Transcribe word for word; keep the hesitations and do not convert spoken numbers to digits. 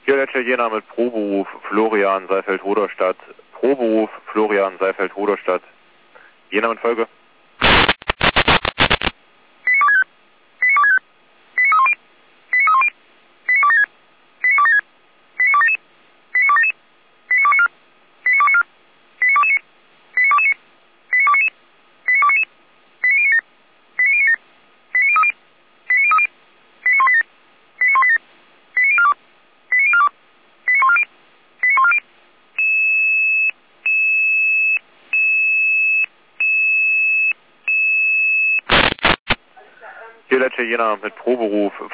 Hier letzter Jena mit Proberuf Florian Saalfeld-Hoderstadt. Proberuf Florian Saalfeld-Hoderstadt. Jena und Folge. Hier letzter Jena mit Proberuf